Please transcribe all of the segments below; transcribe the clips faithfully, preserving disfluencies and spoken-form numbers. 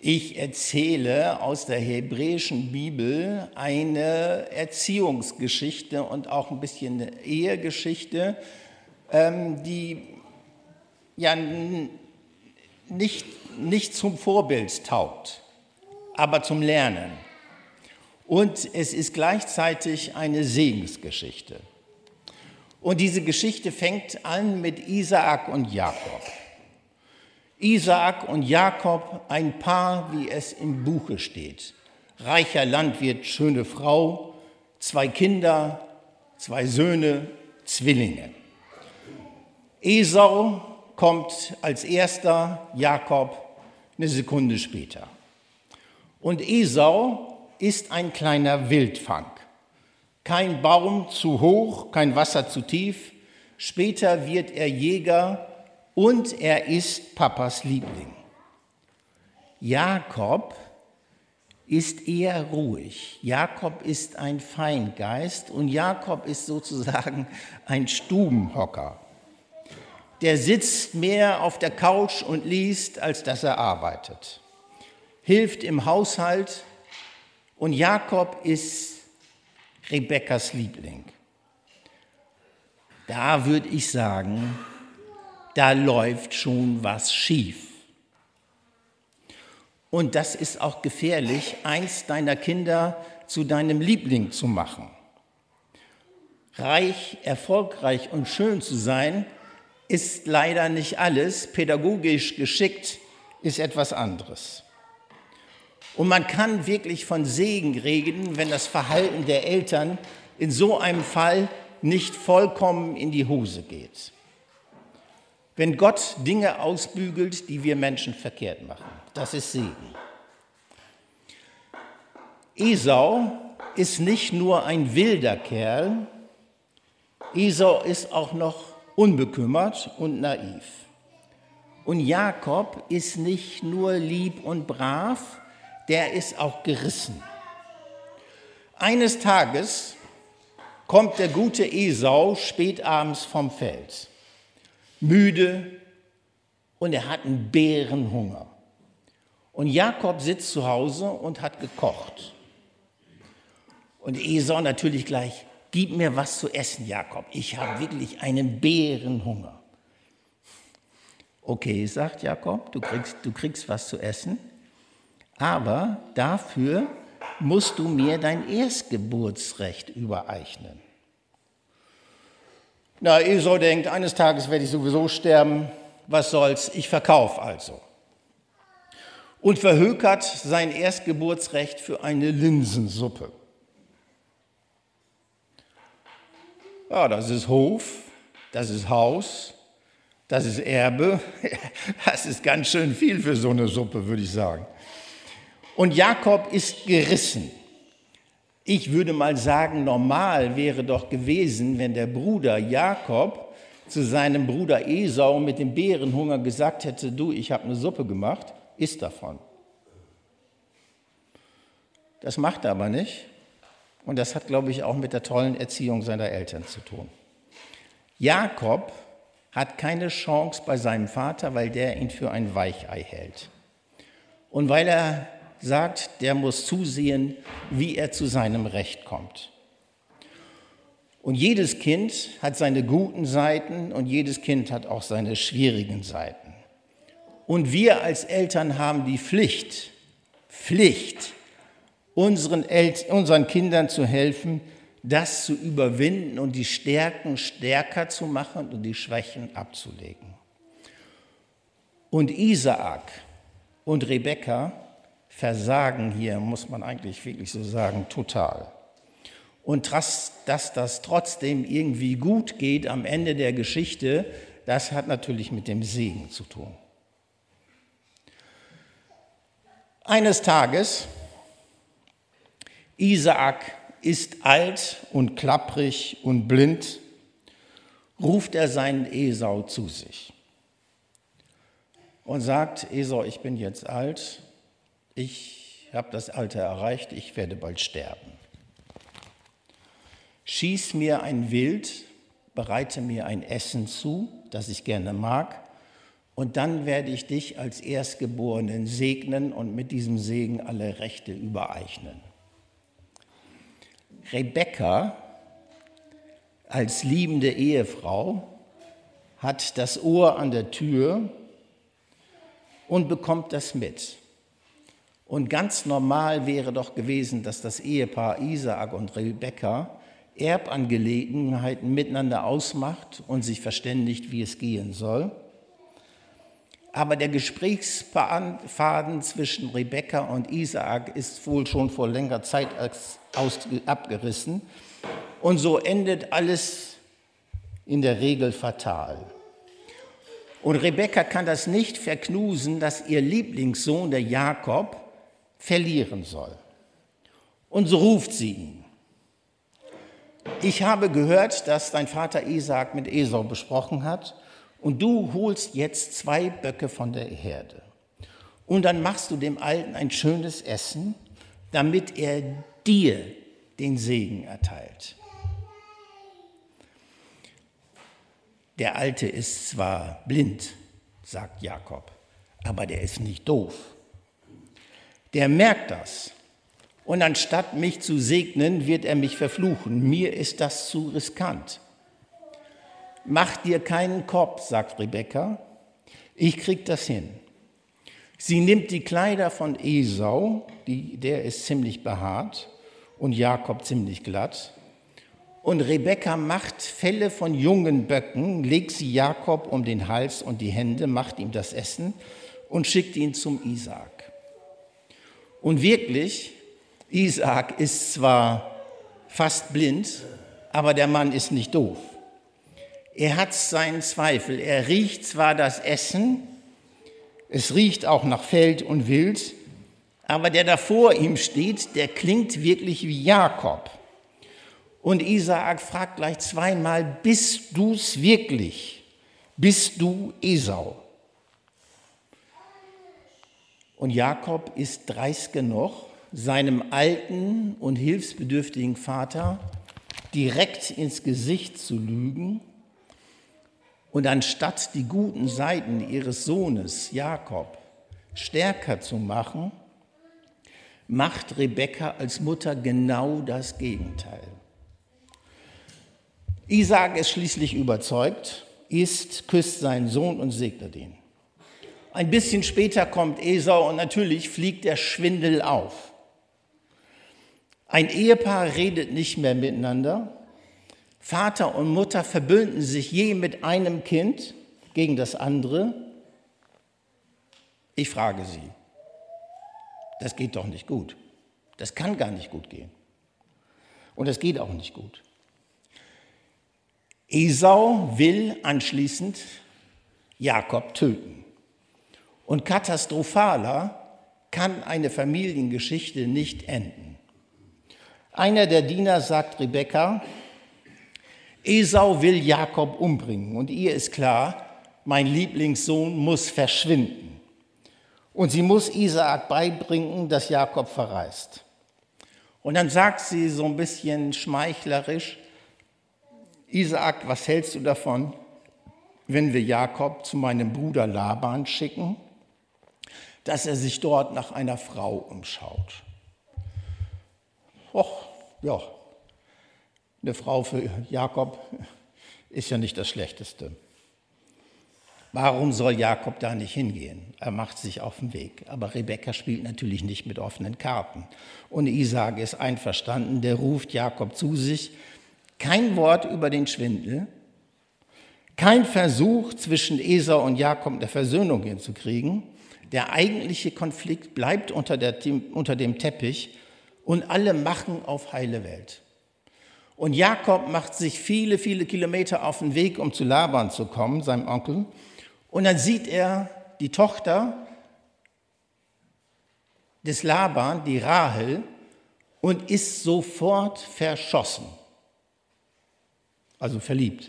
Ich erzähle aus der hebräischen Bibel eine Erziehungsgeschichte und auch ein bisschen eine Ehegeschichte, ähm, die ja nicht, nicht zum Vorbild taugt, aber zum Lernen. Und es ist gleichzeitig eine Segensgeschichte. Und diese Geschichte fängt an mit Isaak und Jakob. Isaak und Jakob, ein Paar, wie es im Buche steht. Reicher Landwirt, schöne Frau, zwei Kinder, zwei Söhne, Zwillinge. Esau kommt als erster, Jakob eine Sekunde später. Und Esau ist ein kleiner Wildfang. Kein Baum zu hoch, kein Wasser zu tief. Später wird er Jäger und er ist Papas Liebling. Jakob ist eher ruhig. Jakob ist ein Feingeist und Jakob ist sozusagen ein Stubenhocker. Der sitzt mehr auf der Couch und liest, als dass er arbeitet. Hilft im Haushalt und Jakob ist Rebekkas Liebling. Da würde ich sagen, da läuft schon was schief. Und das ist auch gefährlich, eins deiner Kinder zu deinem Liebling zu machen. Reich, erfolgreich und schön zu sein, ist leider nicht alles. Pädagogisch geschickt ist etwas anderes. Und man kann wirklich von Segen reden, wenn das Verhalten der Eltern in so einem Fall nicht vollkommen in die Hose geht. Wenn Gott Dinge ausbügelt, die wir Menschen verkehrt machen, das ist Segen. Esau ist nicht nur ein wilder Kerl, Esau ist auch noch unbekümmert und naiv. Und Jakob ist nicht nur lieb und brav, der ist auch gerissen. Eines Tages kommt der gute Esau spätabends vom Feld, müde und er hat einen Bärenhunger. Und Jakob sitzt zu Hause und hat gekocht. Und Esau natürlich gleich, gib mir was zu essen, Jakob, ich habe wirklich einen Bärenhunger. Okay, sagt Jakob, du kriegst, du kriegst was zu essen, aber dafür musst du mir dein Erstgeburtsrecht übereignen. Na, Esau denkt, eines Tages werde ich sowieso sterben, was soll's, ich verkaufe also. Und verhökert sein Erstgeburtsrecht für eine Linsensuppe. Ja, das ist Hof, das ist Haus, das ist Erbe, das ist ganz schön viel für so eine Suppe, würde ich sagen. Und Jakob ist gerissen. Ich würde mal sagen, normal wäre doch gewesen, wenn der Bruder Jakob zu seinem Bruder Esau mit dem Bärenhunger gesagt hätte, du, ich habe eine Suppe gemacht, iss davon. Das macht er aber nicht. Und das hat, glaube ich, auch mit der tollen Erziehung seiner Eltern zu tun. Jakob hat keine Chance bei seinem Vater, weil der ihn für ein Weichei hält. Und weil er sagt, der muss zusehen, wie er zu seinem Recht kommt. Und jedes Kind hat seine guten Seiten und jedes Kind hat auch seine schwierigen Seiten. Und wir als Eltern haben die Pflicht, Pflicht, unseren, El- unseren Kindern zu helfen, das zu überwinden und die Stärken stärker zu machen und die Schwächen abzulegen. Und Isaak und Rebekka versagen hier, muss man eigentlich wirklich so sagen, total. Und dass, dass das trotzdem irgendwie gut geht am Ende der Geschichte, das hat natürlich mit dem Segen zu tun. Eines Tages, Isaak ist alt und klapprig und blind, ruft er seinen Esau zu sich und sagt, Esau, ich bin jetzt alt, ich habe das Alter erreicht, ich werde bald sterben. Schieß mir ein Wild, bereite mir ein Essen zu, das ich gerne mag, und dann werde ich dich als Erstgeborenen segnen und mit diesem Segen alle Rechte übereignen. Rebekka als liebende Ehefrau hat das Ohr an der Tür und bekommt das mit. Und ganz normal wäre doch gewesen, dass das Ehepaar Isaak und Rebekka Erbangelegenheiten miteinander ausmacht und sich verständigt, wie es gehen soll. Aber der Gesprächsfaden zwischen Rebekka und Isaak ist wohl schon vor längerer Zeit abgerissen. Und so endet alles in der Regel fatal. Und Rebekka kann das nicht verknusen, dass ihr Lieblingssohn, der Jakob, verlieren soll. Und so ruft sie ihn. Ich habe gehört, dass dein Vater Isaak mit Esau besprochen hat und du holst jetzt zwei Böcke von der Herde. Und dann machst du dem Alten ein schönes Essen, damit er dir den Segen erteilt. Der Alte ist zwar blind, sagt Jakob, aber der ist nicht doof. Der merkt das. Und anstatt mich zu segnen, wird er mich verfluchen. Mir ist das zu riskant. Mach dir keinen Kopf, sagt Rebekka. Ich krieg das hin. Sie nimmt die Kleider von Esau, die, der ist ziemlich behaart und Jakob ziemlich glatt. Und Rebekka macht Felle von jungen Böcken, legt sie Jakob um den Hals und die Hände, macht ihm das Essen und schickt ihn zum Isaak. Und wirklich, Isaak ist zwar fast blind, aber der Mann ist nicht doof. Er hat seinen Zweifel. Er riecht zwar das Essen, es riecht auch nach Feld und Wild, aber der da vor ihm steht, der klingt wirklich wie Jakob. Und Isaak fragt gleich zweimal, bist du's wirklich? Bist du Esau? Und Jakob ist dreist genug, seinem alten und hilfsbedürftigen Vater direkt ins Gesicht zu lügen und anstatt die guten Seiten ihres Sohnes Jakob stärker zu machen, macht Rebekka als Mutter genau das Gegenteil. Isaak ist schließlich überzeugt, isst, küsst seinen Sohn und segnet ihn. Ein bisschen später kommt Esau und natürlich fliegt der Schwindel auf. Ein Ehepaar redet nicht mehr miteinander. Vater und Mutter verbünden sich je mit einem Kind gegen das andere. Ich frage Sie, das geht doch nicht gut. Das kann gar nicht gut gehen. Und es geht auch nicht gut. Esau will anschließend Jakob töten. Und katastrophaler kann eine Familiengeschichte nicht enden. Einer der Diener sagt Rebekka, Esau will Jakob umbringen und ihr ist klar, mein Lieblingssohn muss verschwinden. Und sie muss Isaak beibringen, dass Jakob verreist. Und dann sagt sie so ein bisschen schmeichlerisch, Isaak, was hältst du davon, wenn wir Jakob zu meinem Bruder Laban schicken, dass er sich dort nach einer Frau umschaut? Och, ja, eine Frau für Jakob ist ja nicht das Schlechteste. Warum soll Jakob da nicht hingehen? Er macht sich auf den Weg. Aber Rebekka spielt natürlich nicht mit offenen Karten. Und Isaak ist einverstanden, der ruft Jakob zu sich. Kein Wort über den Schwindel, kein Versuch zwischen Esau und Jakob eine Versöhnung hinzukriegen. Der eigentliche Konflikt bleibt unter, der, unter dem Teppich und alle machen auf heile Welt. Und Jakob macht sich viele, viele Kilometer auf den Weg, um zu Laban zu kommen, seinem Onkel. Und dann sieht er die Tochter des Laban, die Rahel, und ist sofort verschossen. Also verliebt.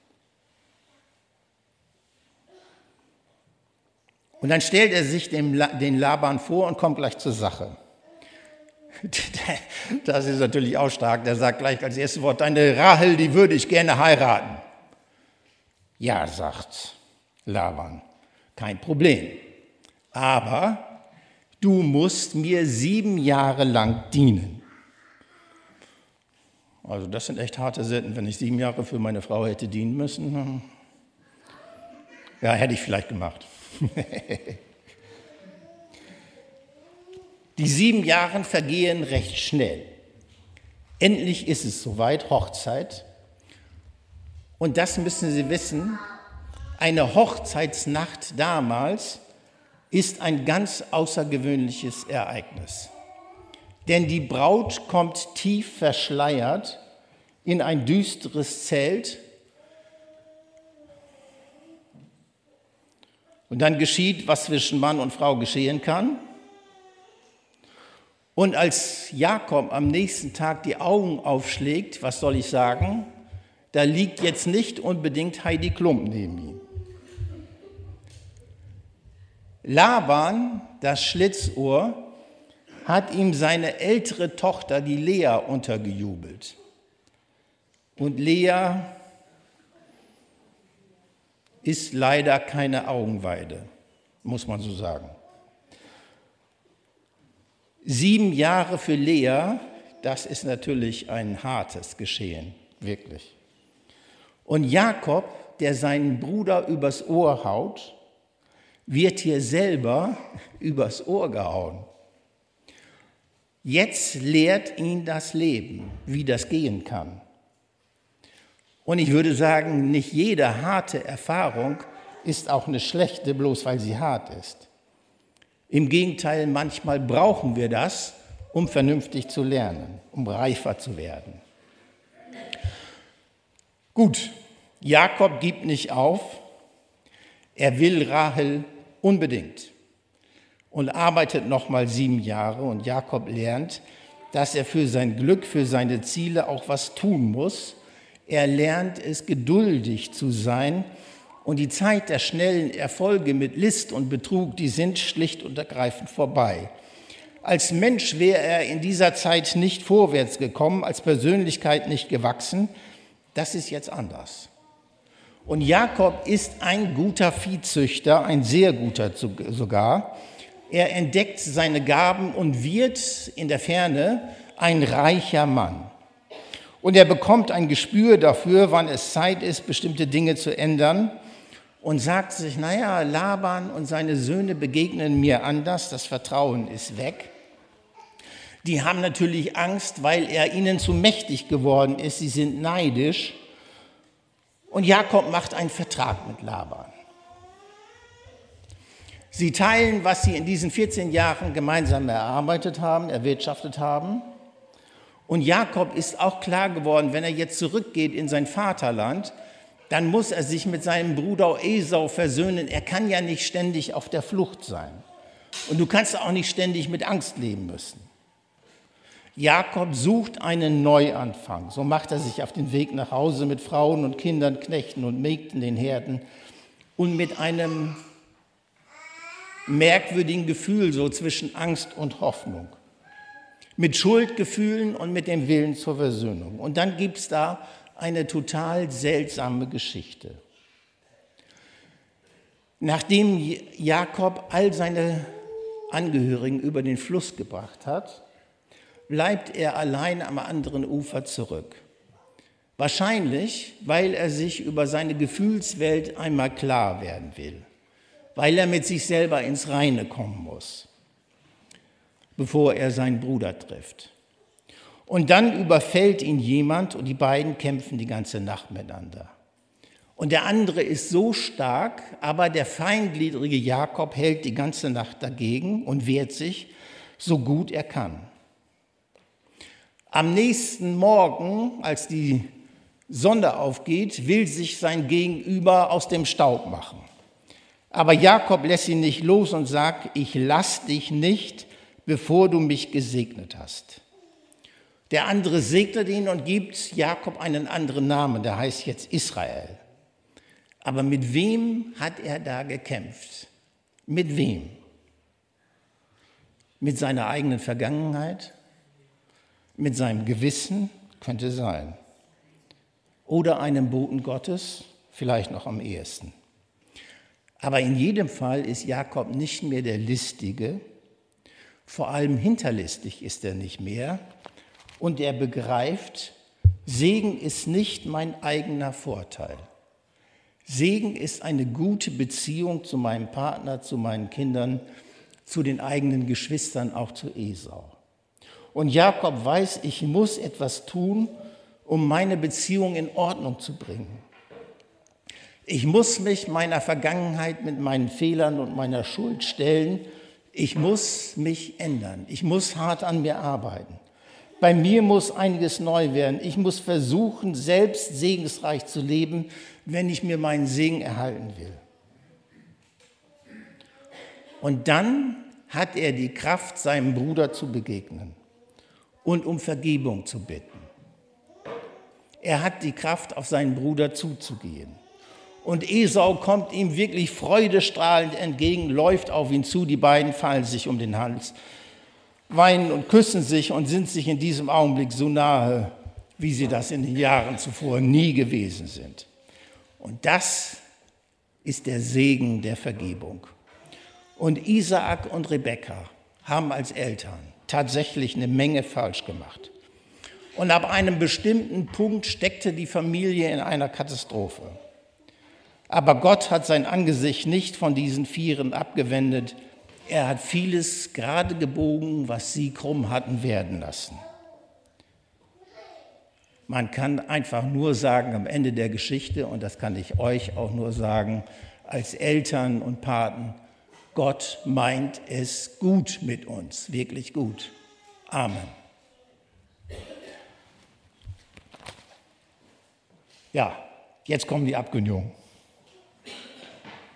Und dann stellt er sich dem, den Laban vor und kommt gleich zur Sache. Das ist natürlich auch stark. Der sagt gleich als erstes Wort, deine Rahel, die würde ich gerne heiraten. Ja, sagt Laban, kein Problem. Aber du musst mir sieben Jahre lang dienen. Also das sind echt harte Sitten, wenn ich sieben Jahre für meine Frau hätte dienen müssen. Ja, hätte ich vielleicht gemacht. Die sieben Jahre vergehen recht schnell. Endlich ist es soweit, Hochzeit. Und das müssen Sie wissen, eine Hochzeitsnacht damals ist ein ganz außergewöhnliches Ereignis. Denn die Braut kommt tief verschleiert in ein düsteres Zelt. Und dann geschieht, was zwischen Mann und Frau geschehen kann. Und als Jakob am nächsten Tag die Augen aufschlägt, was soll ich sagen, da liegt jetzt nicht unbedingt Heidi Klum neben ihm. Laban, das Schlitzohr, hat ihm seine ältere Tochter, die Lea, untergejubelt. Und Lea ist leider keine Augenweide, muss man so sagen. Sieben Jahre für Lea, das ist natürlich ein hartes Geschehen, wirklich. Und Jakob, der seinen Bruder übers Ohr haut, wird hier selber übers Ohr gehauen. Jetzt lehrt ihn das Leben, wie das gehen kann. Und ich würde sagen, nicht jede harte Erfahrung ist auch eine schlechte, bloß weil sie hart ist. Im Gegenteil, manchmal brauchen wir das, um vernünftig zu lernen, um reifer zu werden. Gut, Jakob gibt nicht auf. Er will Rahel unbedingt und arbeitet noch mal sieben Jahre. Und Jakob lernt, dass er für sein Glück, für seine Ziele auch was tun muss. Er lernt es, geduldig zu sein. Und die Zeit der schnellen Erfolge mit List und Betrug, die sind schlicht und ergreifend vorbei. Als Mensch wäre er in dieser Zeit nicht vorwärts gekommen, als Persönlichkeit nicht gewachsen. Das ist jetzt anders. Und Jakob ist ein guter Viehzüchter, ein sehr guter sogar. Er entdeckt seine Gaben und wird in der Ferne ein reicher Mann. Und er bekommt ein Gespür dafür, wann es Zeit ist, bestimmte Dinge zu ändern. Und sagt sich, naja, Laban und seine Söhne begegnen mir anders, das Vertrauen ist weg. Die haben natürlich Angst, weil er ihnen zu mächtig geworden ist, sie sind neidisch. Und Jakob macht einen Vertrag mit Laban. Sie teilen, was sie in diesen vierzehn Jahren gemeinsam erarbeitet haben, erwirtschaftet haben. Und Jakob ist auch klar geworden, wenn er jetzt zurückgeht in sein Vaterland, dann muss er sich mit seinem Bruder Esau versöhnen. Er kann ja nicht ständig auf der Flucht sein. Und du kannst auch nicht ständig mit Angst leben müssen. Jakob sucht einen Neuanfang. So macht er sich auf den Weg nach Hause mit Frauen und Kindern, Knechten und Mägden, den Herden. Und mit einem merkwürdigen Gefühl so zwischen Angst und Hoffnung. Mit Schuldgefühlen und mit dem Willen zur Versöhnung. Und dann gibt es da eine total seltsame Geschichte. Nachdem Jakob all seine Angehörigen über den Fluss gebracht hat, bleibt er allein am anderen Ufer zurück. Wahrscheinlich, weil er sich über seine Gefühlswelt einmal klar werden will, weil er mit sich selber ins Reine kommen muss, bevor er seinen Bruder trifft. Und dann überfällt ihn jemand und die beiden kämpfen die ganze Nacht miteinander. Und der andere ist so stark, aber der feingliedrige Jakob hält die ganze Nacht dagegen und wehrt sich so gut er kann. Am nächsten Morgen, als die Sonne aufgeht, will sich sein Gegenüber aus dem Staub machen. Aber Jakob lässt ihn nicht los und sagt, ich lass dich nicht, bevor du mich gesegnet hast. Der andere segnet ihn und gibt Jakob einen anderen Namen, der heißt jetzt Israel. Aber mit wem hat er da gekämpft? Mit wem? Mit seiner eigenen Vergangenheit? Mit seinem Gewissen? Könnte sein. Oder einem Boten Gottes? Vielleicht noch am ehesten. Aber in jedem Fall ist Jakob nicht mehr der Listige, vor allem hinterlistig ist er nicht mehr und er begreift, Segen ist nicht mein eigener Vorteil. Segen ist eine gute Beziehung zu meinem Partner, zu meinen Kindern, zu den eigenen Geschwistern, auch zu Esau. Und Jakob weiß, ich muss etwas tun, um meine Beziehung in Ordnung zu bringen. Ich muss mich meiner Vergangenheit mit meinen Fehlern und meiner Schuld stellen. Ich muss mich ändern. Ich muss hart an mir arbeiten. Bei mir muss einiges neu werden. Ich muss versuchen, selbst segensreich zu leben, wenn ich mir meinen Segen erhalten will. Und dann hat er die Kraft, seinem Bruder zu begegnen und um Vergebung zu bitten. Er hat die Kraft, auf seinen Bruder zuzugehen. Und Esau kommt ihm wirklich freudestrahlend entgegen, läuft auf ihn zu, die beiden fallen sich um den Hals, weinen und küssen sich und sind sich in diesem Augenblick so nahe, wie sie das in den Jahren zuvor nie gewesen sind. Und das ist der Segen der Vergebung. Und Isaak und Rebekka haben als Eltern tatsächlich eine Menge falsch gemacht. Und ab einem bestimmten Punkt steckte die Familie in einer Katastrophe. Aber Gott hat sein Angesicht nicht von diesen Vieren abgewendet. Er hat vieles gerade gebogen, was sie krumm hatten werden lassen. Man kann einfach nur sagen am Ende der Geschichte, und das kann ich euch auch nur sagen, als Eltern und Paten, Gott meint es gut mit uns, wirklich gut. Amen. Ja, jetzt kommen die Abkündigungen.